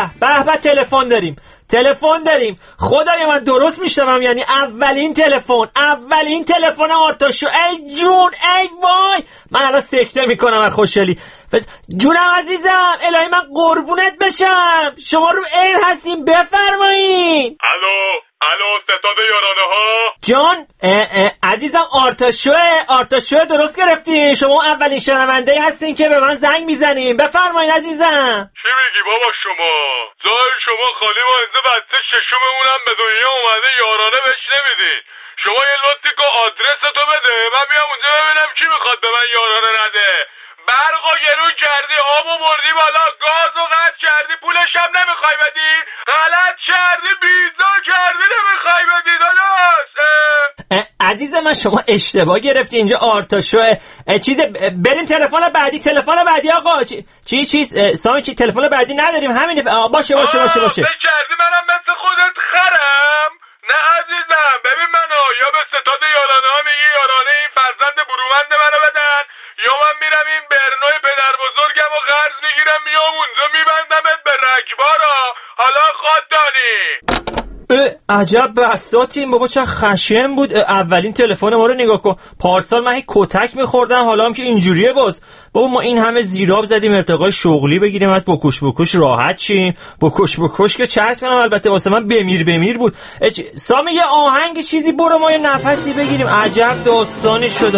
به تلفن داریم خدای من درست میشنوم؟ یعنی اولین تلفن آرتاشو. ای جون، ای وای، من الان سکته میکنم از خوشحالی. جونم عزیزم، الهی من قربونت بشم، شما رو ایر هستیم، بفرمایین. الو ستاد یارانه ها جان. عزیزم آرتاشو درست گرفتی؟ شما اولین شنونده هستین که به من زنگ میزنیم، بفرمایین عزیزم. چی میگی بابا شما؟ جای شما خالی، ما اینجا بچه ششممونم به دنیا اومده، یارانه بهش نمیدین. شما یه لطفی که آدرستو بده، من بیام اونجا ببینم کی میخواد به من یارانه نده. برقو گرون کردی، آبو بردی بالا، گازو قطع کردی، پولش هم نمیخوای بدی، غلط کردی، بیزا کردی، نمیخوای بدی داداش. عزیز من شما اشتباه گرفتی، اینجا آرتاشوه. بریم تلفن بعدی آقا. سامی چی تلفن بعدی نداریم، همینه. باشه فکر کردی منم مثل خودت خرم؟ نه عزیزم، ببین منو یا به ستاد یارانه ها میگی یارانه این فرزند برومند منو بدن، یا من میرم این برنوی پدر بزرگم و قرض میگیرم میام اونجا میبندمت به رگبارا. حالا خود دانی. عجب بساطیم بابا، چه خشن بود. اولین تلفن ما رو نگاه کن، پارسال من کتک میخوردم، حالا هم که اینجوریه. باز بابا ما این همه زیراب زدیم ارتقای شغلی بگیریم، از بکش راحت شیم. بکش که چرس کنم، البته واسه من بمیر بود. سامی یه آهنگ چیزی برو، ما یه نفسی بگیریم. عجب داستانی شده.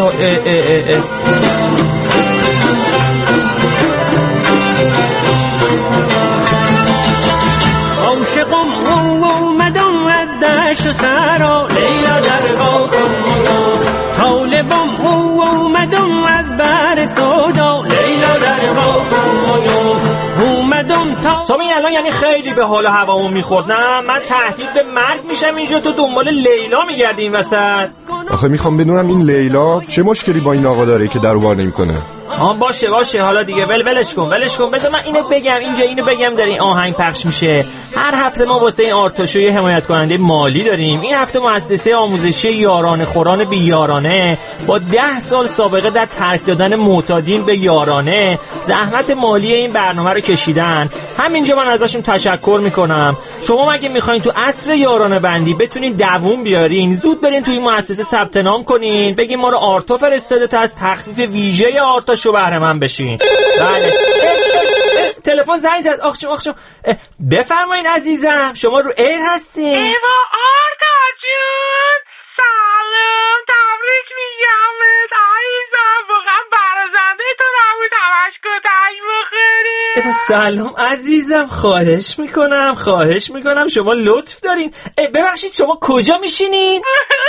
عاشقم اومدم از دشت و صحرا، لیلا در باغم طالبم اومدم از بحر سودا، لیلا در باغم اومدم تا. سامی الان یعنی خیلی به حال و هوامون میخورد. نه من تهدید به مرگ میشم اینجا، تو دنبال لیلا میگردی این وسط. آخه میخوام بدونم این لیلا چه مشکلی با این آقا داره که درو بار نمیکنه. باشه حالا دیگه ولش کن. بذار من اینو بگم داره این آهنگ پخش میشه. هر هفته ما واسه این آرتاشو یه حمایت کننده مالی داریم. این هفته مؤسسه آموزشی یارانه خوران بی یارانه با 10 سال سابقه در ترک دادن معتادین به یارانه زحمت مالی این برنامه رو کشیدن. همینجا من ازشون تشکر میکنم. شما مگه میخواین تو عصر یارانه بندی بتونین دووم بیارین، زود برین توی این مؤسسه ثبت نام کنین، بگین ما رو آرتو فرستاده تا از تخفیف ویژه آرتاشو بهره مند بشین. بله. تلفن زنگ زد. آخ بفرمایین عزیزم، شما رو ایر هستین. ایوا آرتا جون، سلام، تبریک میگم بهت عزیزم، واقعا برازنده تو نبود همش کتک بخوری. سلام عزیزم، خواهش میکنم شما لطف دارین. ببخشید شما کجا میشینین؟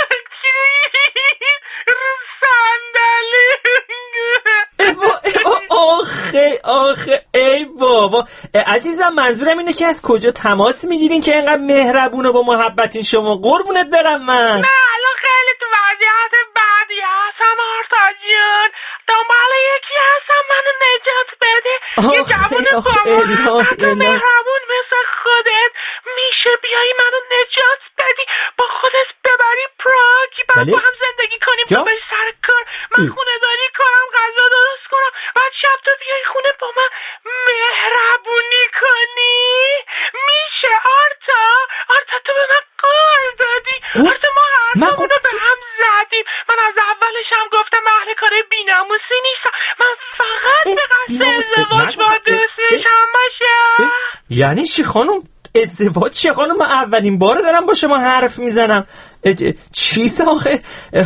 رو صندلی. آخه ای بابا. عزیزم منظورم اینه که از کجا تماس میگیرین که اینقدر مهربون و با محبتین شما؟ قربونت برم من. نه الان خیلی تو وضعیت بدی هستم آرتا جون، دنبال یکی هستم منو نجات بده. یه جوون کامل مهربون مثل خودت میشه بیایی منو نجات بدی، با خودت ببری پراگ، بعد با هم زندگی کنیم، ببری سر کار، من خونه داری کنم، غذا درست کنم، بعد شب تو بیایی خونه با من مهربونی کنی. میشه آرتا تو به من قول دادی. آرتا ما حرفمونو به هم زدیم، من از اولش هم گفتم اهل کار بی‌ناموسی نیستم، من فقط به قصد ازدواج با دوستشم باشه. یعنی چی خانم؟ ازدواج چه خانم؟ من اولین باره دارم با شما حرف میزنم. چیست آخه؟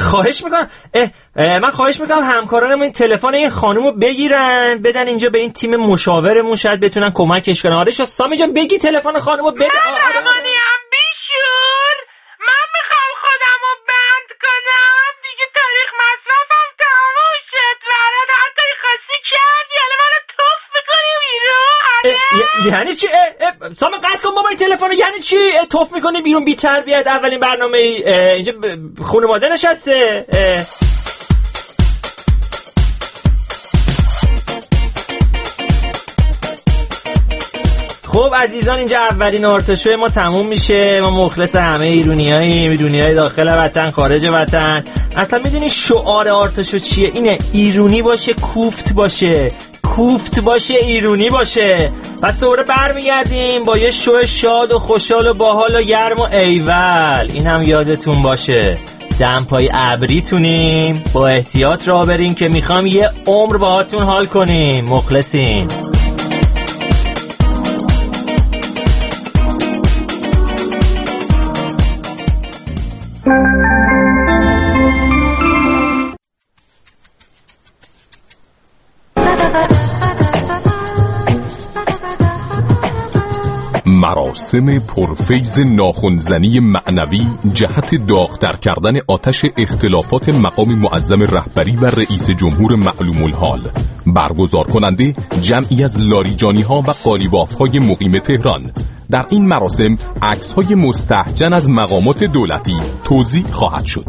من خواهش میکنم همکارانم این تلفن این خانومو بگیرن بدن اینجا به این تیم مشاورمون، شاید بتونن کمکش کنن. آره سامی جان بگی تلفن خانومو بده. من بیشور، من میخوام خودمو بند کنم دیگه، تاریخ مصرفم تموم شد برات، حتی خاصی کردی حالا منو توف میکنی بیرون. یعنی چی؟ سامی قطع کن بابا این تلفن. یعنی چی توف میکنی بیرون؟ بی تربیت. اولین برنامه اینجا خانواده نشسته. خب عزیزان اینجا اولین آرتاشو ما تموم میشه. ما مخلص همه ایرونیاییم، ایرونیای داخل وطن، خارج وطن. اصلا میدونی شعار آرتاشو چیه؟ اینه ایرونی باشه، کوفت باشه. کوفت باشه، ایرونی باشه. پس دوباره برمیگردیم با یه شو شاد و خوشحال و باحال و گرم و ایول. این هم یادتون باشه دمپای ابریتونیم، با احتیاط راه برین که میخوام یه عمر باهاتون حال کنیم. مخلصین. مراسم پرفیض ناخن‌زنی معنوی جهت داغ‌تر کردن آتش اختلافات مقام معظم رهبری و رئیس جمهور معلوم الحال. برگزار کننده جمعی از لاریجانی‌ها و قالیباف‌های مقیم تهران. در این مراسم عکس‌های مستهجن از مقامات دولتی توزیع خواهد شد.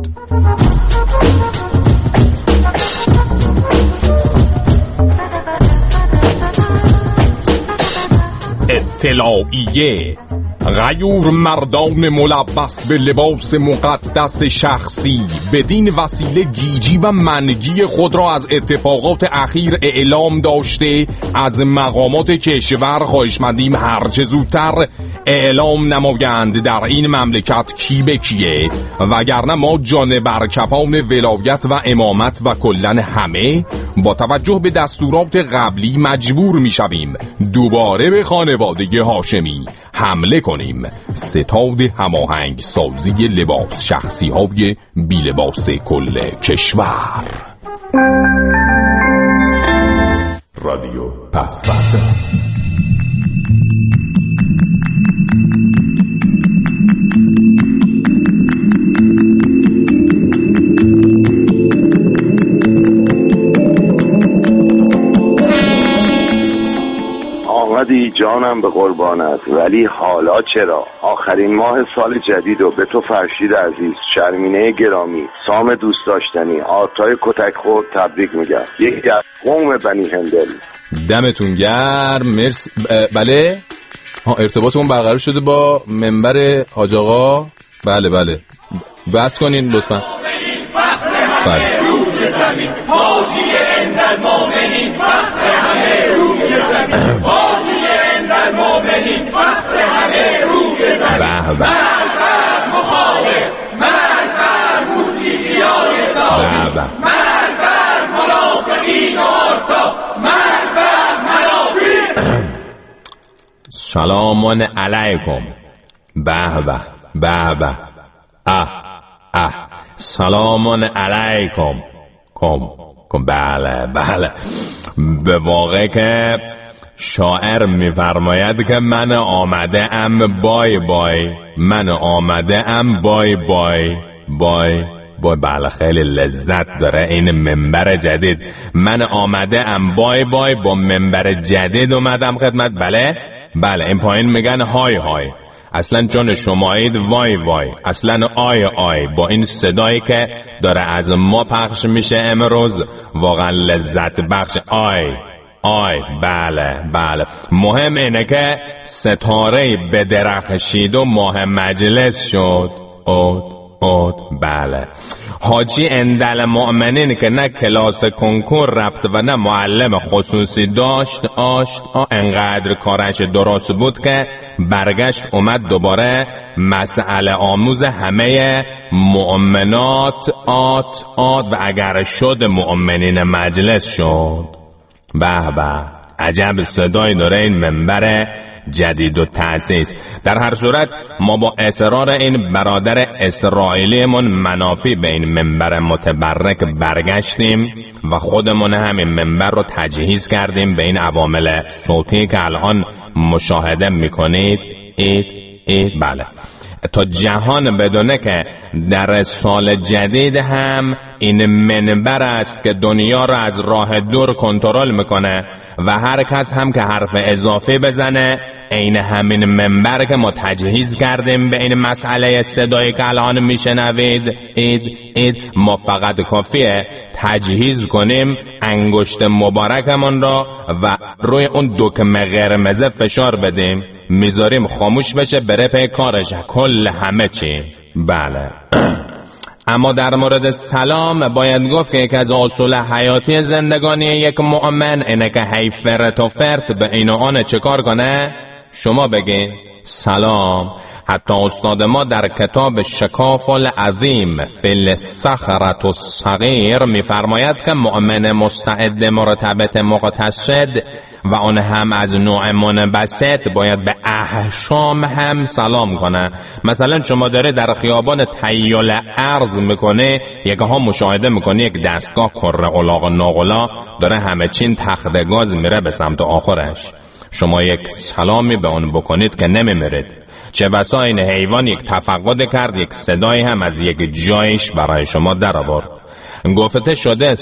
اطلاعیه: غیور مردان ملبس به لباس مقدس شخصی بدین وسیله گیجی و منگی خود را از اتفاقات اخیر اعلام داشته از مقامات کشور خواهشمندیم هرچه زودتر اعلام نمایند در این مملکت کی به کیه، وگرنه ما جان برکفان ولایت و امامت و کلن همه با توجه به دستورات قبلی مجبور میشویم دوباره به خانواده هاشمی حمله کنیم. ستاد هماهنگ سازی لباس شخصی های بی لباس کل کشور. رادیو پسورد. آمدی جانم به قربانت، ولی حالا چرا؟ آخرین ماه سال جدید و به تو فرشید عزیز، شرمینه گرامی، سام دوست داشتنی، آرتای کتک خورد تبریک میگم. یکی از قوم بنی هندل. دمتون گرم. مرسی. بله ارتباطمون برقرار شده با منبر حاج آقا. بله بله بس کنین لطفا. بله. روی زمین حاجی اندر مومنین فخر همه روی زمین حاجی اندر مومنین فخر همه روی زمین. به به مخالف من بر موسیقیای سامی من بر منافقین آرتا من بر منافقین. سلام علیکم. به به به به سلام علیکم. کم بله بله. به واقع که شاعر میفرماید که من آمده ام بای بای، من آمده ام بای بای بای بای. بله خیلی لذت داره این منبر جدید. من آمده ام بای بای با منبر جدید اومدم خدمت. بله بله این پایین میگن های های، اصلا جان شمایید وای وای، اصلا آی آی. با این صدایی که داره از ما پخش میشه امروز واقعا لذت بخش. آی آی بله بله. مهم اینه که ستاره بدرخشید و ماه مجلس شد. بله. حاجی اندل مؤمنین که نه کلاس کنکور رفت و نه معلم خصوصی داشت انقدر کارش درست بود که برگشت اومد دوباره مسئله آموز همه مؤمنات آت و اگر شد مؤمنین مجلس شد. به به عجب صدایی داره این منبر جدید و تأسیس. در هر صورت ما با اصرار این برادر اسرائیلیمون منافی به این منبر متبرک برگشتیم و خودمون همین منبر رو تجهیز کردیم به این عوامل صوتی که الان مشاهده میکنید. بله تا جهان بدونه که در سال جدید هم این منبر است که دنیا را از راه دور کنترل میکنه و هر کس هم که حرف اضافه بزنه این همین منبر که ما تجهیز کردیم به این مسئله صدایی که الان میشنوید ما فقط کافیه تجهیز کنیم انگشت مبارکمون را و روی اون دکمه قرمز فشار بدیم، میذاریم خاموش بشه بره پی کارش کل همه چی. بله اما در مورد سلام باید گفت که یک از اصول حیاتی زندگانی یک مؤمن اینه که هی فرت و فرت به این و آن چه کار کنه؟ شما بگین سلام. حتی استاد ما در کتاب شکاف العظیم فی الصخرة الصغیر میفرماید که مؤمن مستعد مرتبط مقتصد و آن هم از نوع منبسط باید به احشام هم سلام کنه. مثلا شما داره در خیابان تیال ارز میکنه، یکه ها مشاهده میکنه یک دستگاه کره الاغ ناغلا داره همه چین تخت گاز میره به سمت آخرش. شما یک سلامی به اون بکنید که نمیمیرید. چه بسا این حیوان یک تفقد کرد، یک صدایی هم از یک جایش برای شما در آورد. گفته شده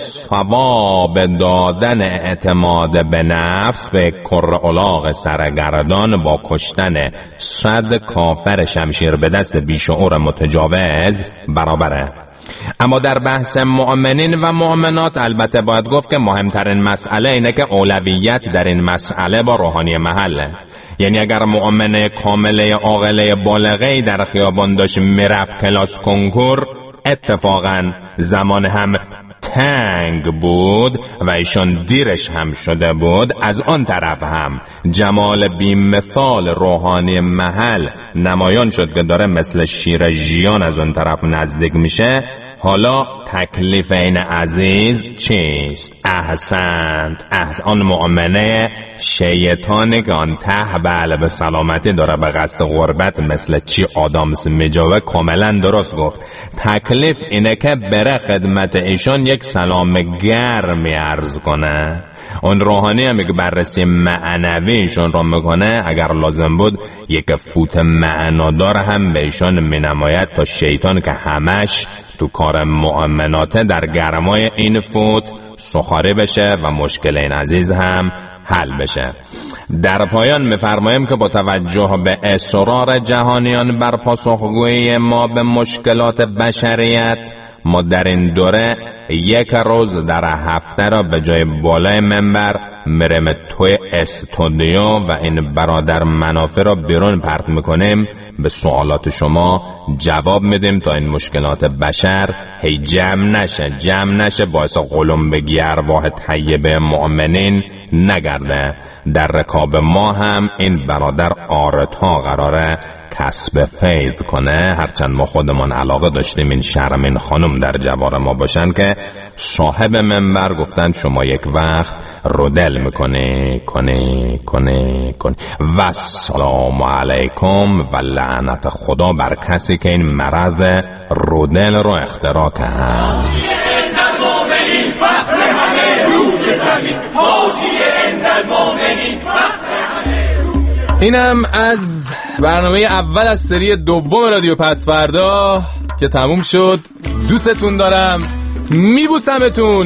ثواب دادن اعتماد به نفس به کره الاغ سرگردان با کشتن 100 کافر شمشیر به دست بیشعور متجاوز برابره. اما در بحث مؤمنین و مؤمنات البته باید گفت که مهمترین مسئله اینه که اولویت در این مسئله با روحانی محله. یعنی اگر مؤمنه کامله عاقله بالغه‌ای در خیابان داشت میرفت کلاس کنکور، اتفاقا زمان هم تنگ بود و ایشان دیرش هم شده بود، از آن طرف هم جمال بی‌مثال روحانی محل نمایان شد که داره مثل شیر ژیان از اون طرف نزدیک میشه. حالا تکلیف این عزیز چیست؟ احسنت، آن مؤمنه شیطانی که آن ته بله به سلامتی داره به قصد غربت مثل چی آدامس میجاوه کاملا درست گفت. تکلیف اینه که بره خدمت ایشان یک سلام گرمی عرض کنه. اون روحانی هم که بررسی معنوی ایشان را میکنه، اگر لازم بود یک فوت معنادار هم به ایشان مینماید تا شیطان که همش تو کار مؤمناته در گرمای این فوت سخاری بشه و مشکل این عزیز هم حل بشه. در پایان می‌فرماییم که با توجه به اصرار جهانیان بر پاسخگویی ما به مشکلات بشریت، ما در این دوره یک روز در هفته را به جای بالای منبر میریم توی استودیو و این برادر منافع را بیرون پرت میکنیم، به سوالات شما جواب میدیم تا این مشکلات بشر هی جمع نشه باعث قلمبگی ارواح طیبه مؤمنین نگرده. در رکاب ما هم این برادر آرتا قراره کسب فیض کنه، هرچند ما خودمان علاقه داشتیم این شرمین خانم در جوار ما باشن که صاحب منبر گفتن شما یک وقت رودل میکنی و السلام علیکم و لعنت خدا بر کسی که این مرض رودل رو اختراع کرد. اینم از برنامه اول از سری دوم رادیو پس فردا که تموم شد. دوستتون دارم، میبوسمتون،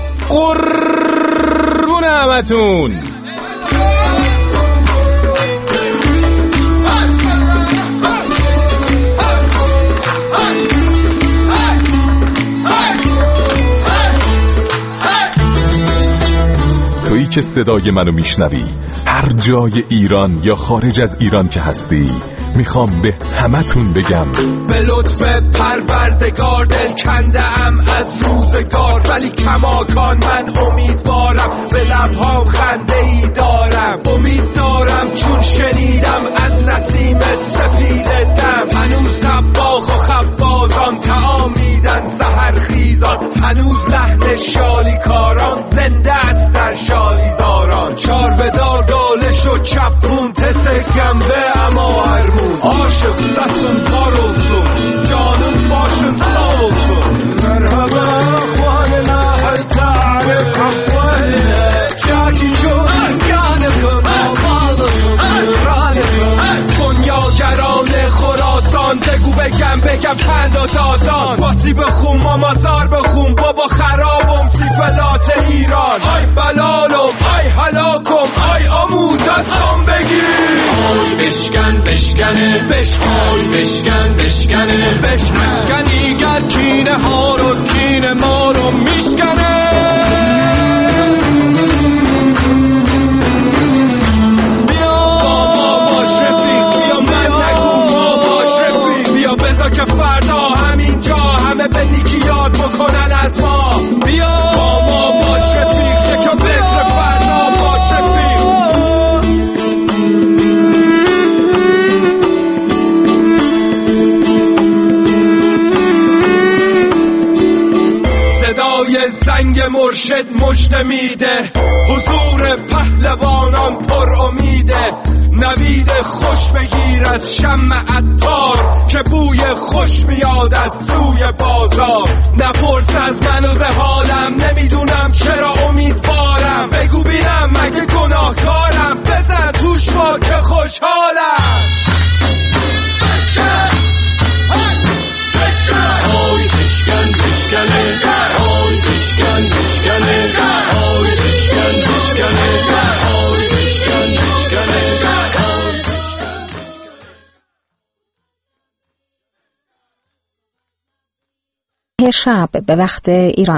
قربون همتون. تویی که صدای منو میشنوی هر جای ایران یا خارج از ایران که هستی، میخوام به همتون بگم به لطف پروردگار دل کنده ام از روزگار، ولی کماکان من امیدوارم، به لبهام خنده ای دارم، امید دارم چون شنیدم از نسیم سفید دم، هنوز طباخ و خبازان طعام میدن سحر خیزان، هنوز لحن شالی کاران زنده است در شالی زاران، چار بدار دالش و چپون تسه گمبه اما هرمون، عاشق دستون پاروزون جانون باشون ساوزون، مرحبا اخواننا هل تعرف اخواننا شاکی جون گانکم آقالتون رانتون، سنیاگران خراسان بگو بگم پند و داستان، پاتی بخون مامازار بخون بابا خرابم سیفلات ایران، آی بلالم آی هلاکم آی آمود دستم بگیر، آی بشکنه ایگر کینه ها رو کینه ما رو میشکنه، که فردا همینجا همه به زنگ مرشد مژده میده، حضور پهلوانان پر امیده. نوید خوش بگیر از شمع عطار که بوی خوش میاد از سوی بازار. نپرس از من و حالم، نمیدونم چرا امیدوارم. بگو بینم مگه گناهکارم، بزن توش با که خوشحالم. آی بشکن بشکنه، آی بشکن بشکنه، آی بشکن بشکنه، آی بشکن بشکنه. شب به وقت ایران